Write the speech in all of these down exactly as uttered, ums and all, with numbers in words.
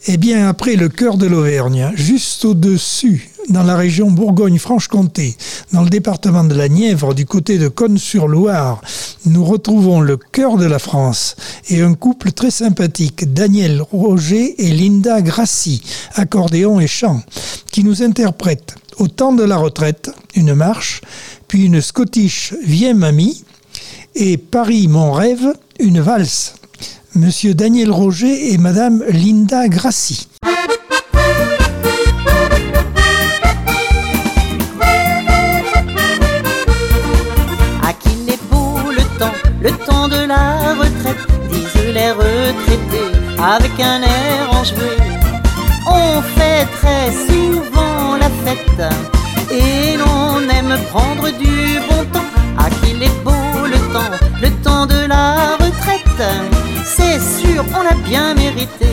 Eh bien, après le cœur de l'Auvergne, juste au-dessus, dans la région Bourgogne-Franche-Comté, dans le département de la Nièvre, du côté de Cosne-sur-Loire, nous retrouvons le cœur de la France et un couple très sympathique, Daniel Roger et Linda Grassi, accordéon et chant, qui nous interprètent Au temps de la retraite, une marche, puis une Scottish Viens Mamie et Paris mon rêve, une valse. Monsieur Daniel Roger et Madame Linda Grassi. À qu'il est beau le temps, le temps de la retraite, disent les retraités avec un air enjoué. On fait très souvent la fête et l'on aime prendre du bon temps. À qu'il est beau le temps, le temps de la retraite, c'est sûr, on l'a bien mérité.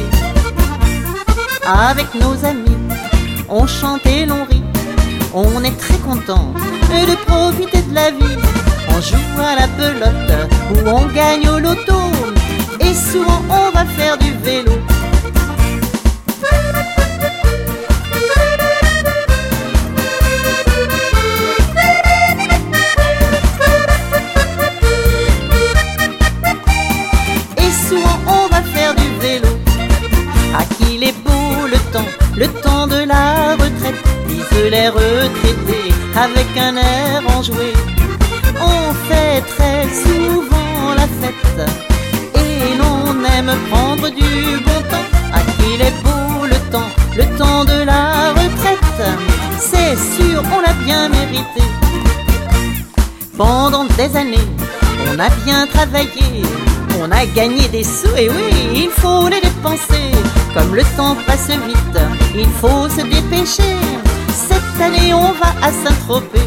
Avec nos amis, on chante et l'on rit. On est très content de profiter de la vie. On joue à la pelote ou on gagne au loto. Et souvent on va faire du vélo. Le temps de la retraite, disent les retraités avec un air enjoué. On fait très souvent la fête et l'on aime prendre du bon temps. À qu'il est beau le temps, le temps de la retraite, c'est sûr, on l'a bien mérité. Pendant des années, on a bien travaillé, on a gagné des sous et oui, il faut les dépenser. Comme le temps passe vite, il faut se dépêcher. Cette année on va à Saint-Tropez.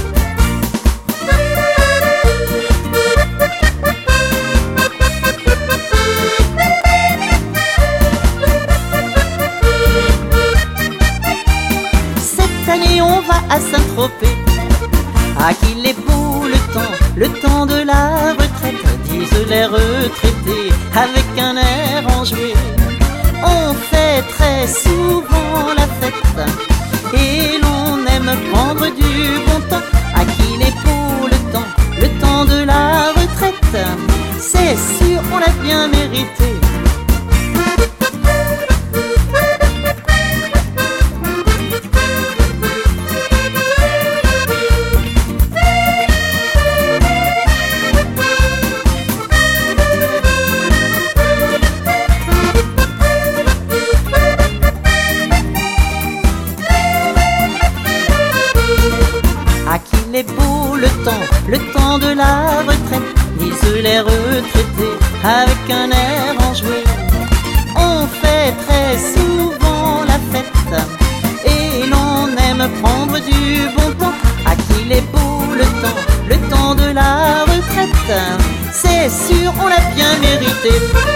Cette année on va à Saint-Tropez. Ah qu'il est beau le temps, le temps de la retraite, disent les retraités avec un air enjoué. On fait très souvent la fête et l'on aime prendre du bon temps. À qu'il est beau le temps, le temps de la retraite, c'est sûr, on l'a bien mérité. Il est beau le temps, le temps de la retraite, disent les retraités avec un air enjoué. On fait très souvent la fête et l'on aime prendre du bon temps. À qu'il est beau le temps, le temps de la retraite, c'est sûr, on l'a bien mérité.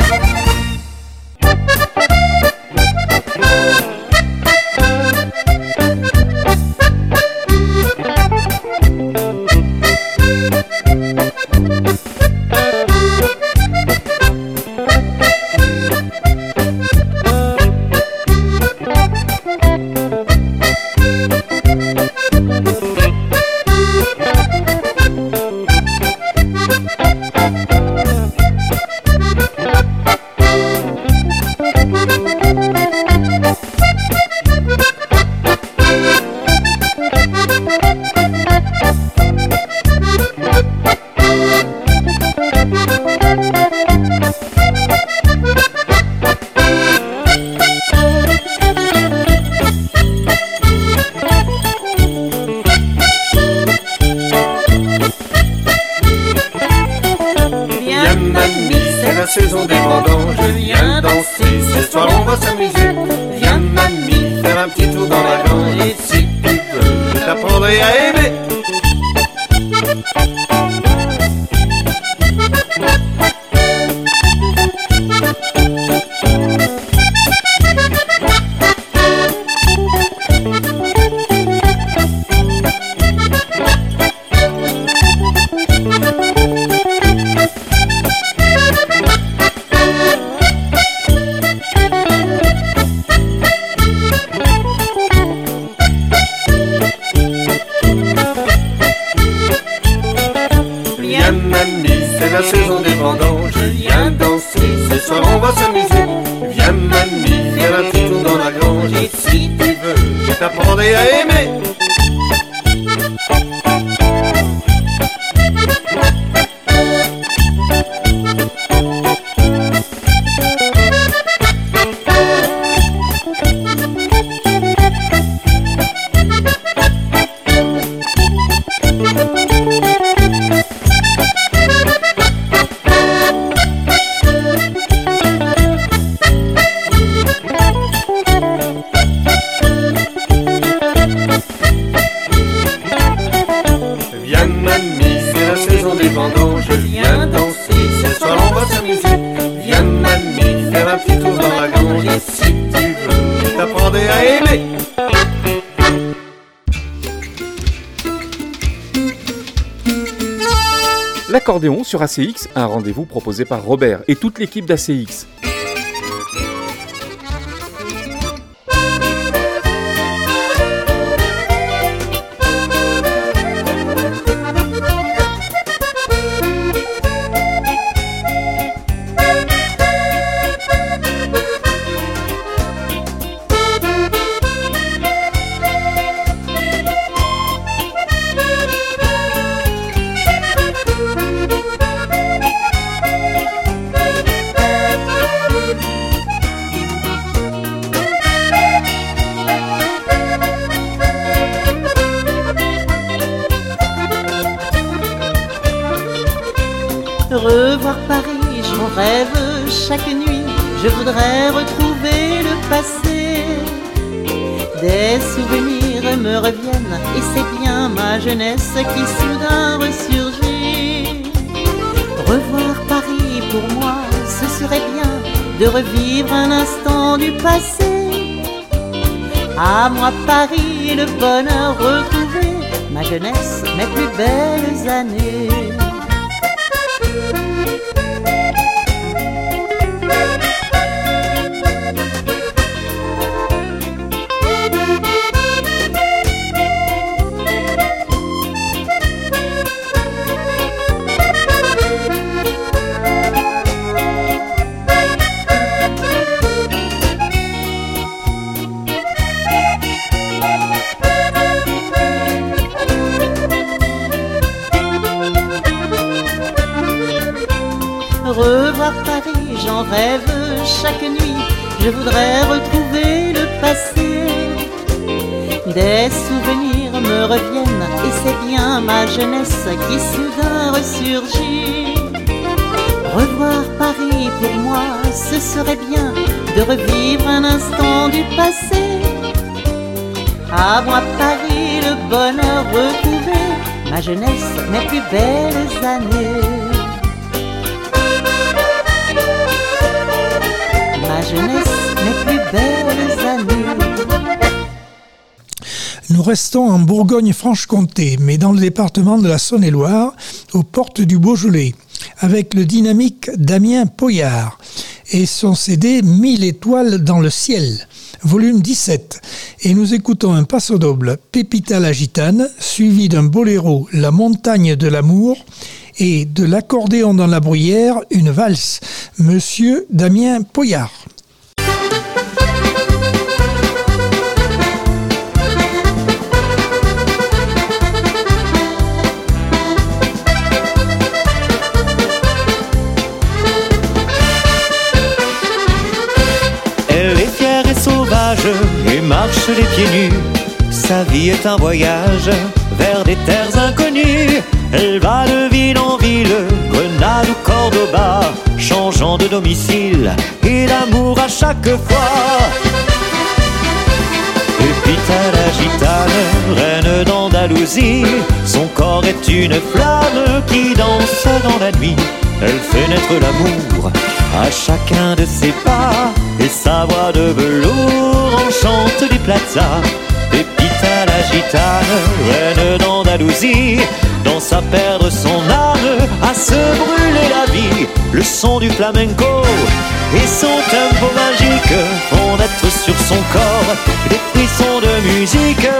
Saison des vendanges, viens danser, ce soir on va s'amuser. Viens mamie, faire un petit tour dans la grange. Et si tu veux, je t'apprendrai à aimer. t'apprendrai à aimer. L'accordéon sur A C X, un rendez-vous proposé par Robert et toute l'équipe d'A C X. Revoir Paris, j'en rêve chaque nuit. Je voudrais retrouver le passé. Des souvenirs me reviennent et c'est bien ma jeunesse qui soudain ressurgit. Revoir Paris pour moi, ce serait bien de revivre un instant du passé. À moi Paris et le bonheur retrouvé, ma jeunesse, mes plus belles années. Revoir Paris, j'en rêve chaque nuit. Je voudrais retrouver le passé. Des souvenirs me reviennent et c'est bien ma jeunesse qui soudain ressurgit. Revoir Paris pour moi, ce serait bien de revivre un instant du passé. À moi Paris, le bonheur retrouvé, ma jeunesse, mes plus belles années. Ma jeunesse, mes plus belles années. Nous restons en Bourgogne-Franche-Comté, mais dans le département de la Saône-et-Loire, aux portes du Beaujolais, avec le dynamique Damien Poyard et son C D Mille étoiles dans le ciel, volume dix-sept. Et nous écoutons un passo doble, Pepita la gitane, suivi d'un boléro, La montagne de l'amour, et de l'accordéon dans la bruyère, une valse, Monsieur Damien Poyard. Elle est fière et sauvage et marche les pieds nus. Sa vie est un voyage vers des terres inconnues. Elle va de ville en ville, Grenade ou Cordoba, changeant de domicile et d'amour à chaque fois. Pepita la gitane, reine d'Andalousie, son corps est une flamme qui danse dans la nuit. Elle fait naître l'amour à chacun de ses pas, et sa voix de velours enchante les plazas. Pepita la gitane, reine d'Andalousie, danse à perdre son âme, à se brûler la vie. Le son du flamenco et son tempo magique font naître sur son corps des frissons de musique.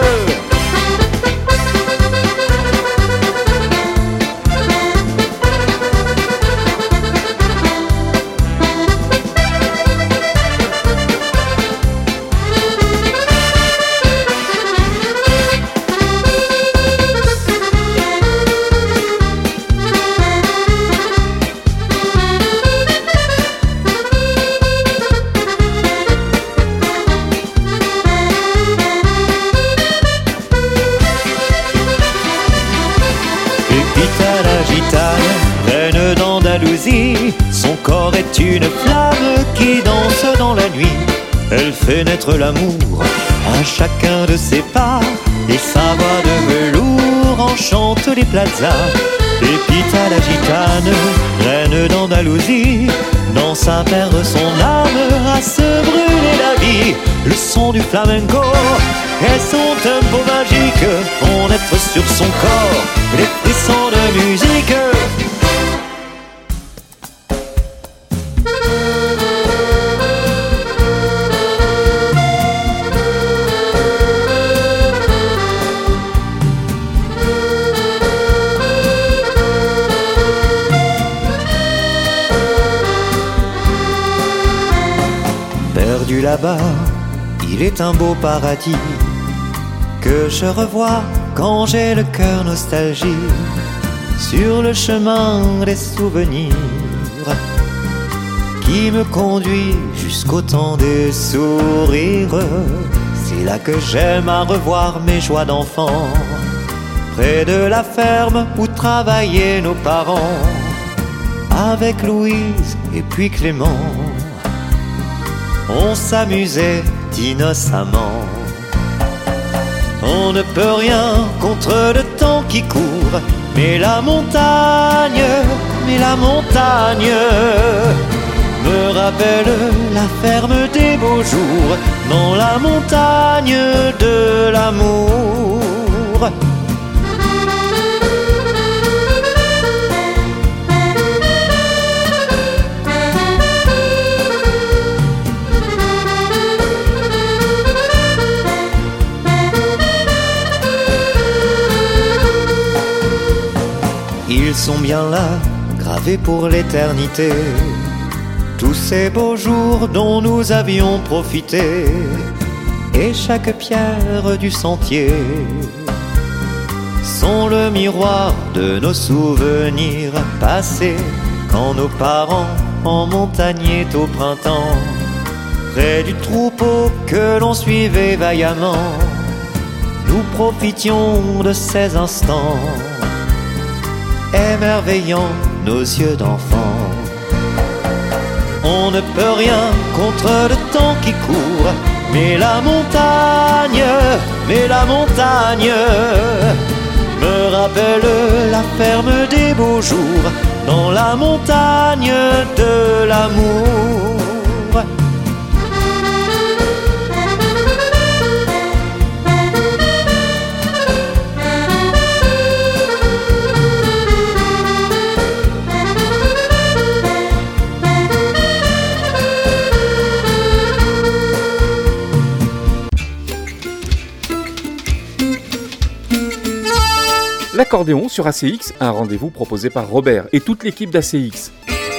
d'Andalousie. Son corps est une flamme qui danse dans la nuit. Elle fait naître l'amour à chacun de ses pas, et sa voix de velours enchante les plazas. Pépita la gitane, reine d'Andalousie, danse à perdre son âme, à se brûler la vie. Le son du flamenco et son tempo magique font naître sur son corps les frissons de musique. Perdu là-bas, il est un beau paradis que je revois quand j'ai le cœur nostalgie. Sur le chemin des souvenirs qui me conduit jusqu'au temps des sourires. C'est là que j'aime à revoir mes joies d'enfant, près de la ferme où travaillaient nos parents, avec Louise et puis Clément. On s'amusait innocemment. On ne peut rien contre le temps qui court, mais la montagne, mais la montagne me rappelle la ferme des beaux jours, dans la montagne de l'amour. Ils sont bien là, gravés pour l'éternité, tous ces beaux jours dont nous avions profité, et chaque pierre du sentier sont le miroir de nos souvenirs passés, quand nos parents emmontagnaient au printemps, près du troupeau que l'on suivait vaillamment. Nous profitions de ces instants, émerveillant nos yeux d'enfant. On ne peut rien contre le temps qui court, mais la montagne, mais la montagne me rappelle la ferme des beaux jours, dans la montagne de l'amour. L'accordéon sur A C X, un rendez-vous proposé par Robert et toute l'équipe d'A C X.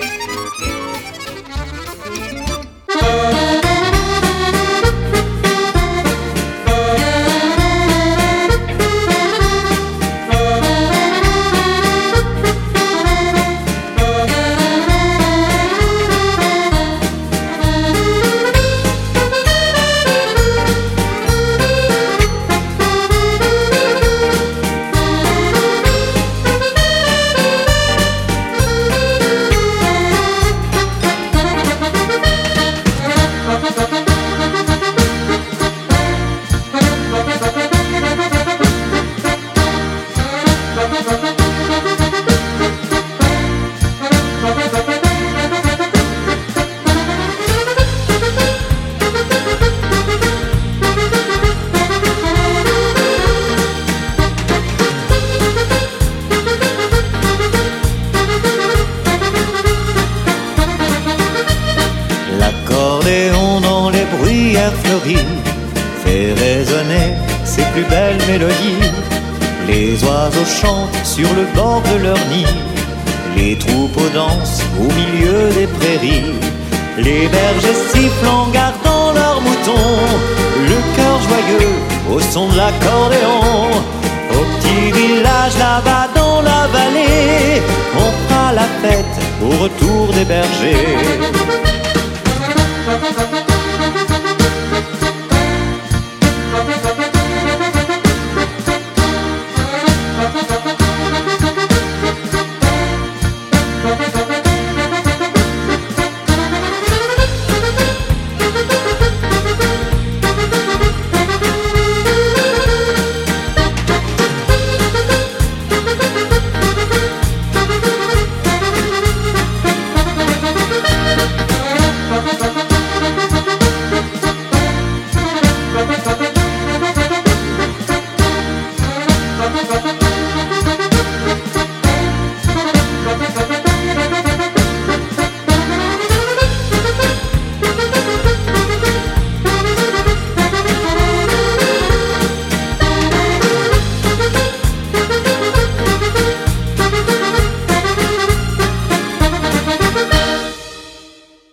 L'accordéon dans les bruyères fleuries fait résonner ses plus belles mélodies. Les oiseaux chantent sur le bord de leur nid, les troupeaux dansent au milieu des prairies, les bergers sifflent en gardant leurs moutons, le cœur joyeux au son de l'accordéon. Au petit village là-bas dans la vallée, on fera la fête au retour des bergers.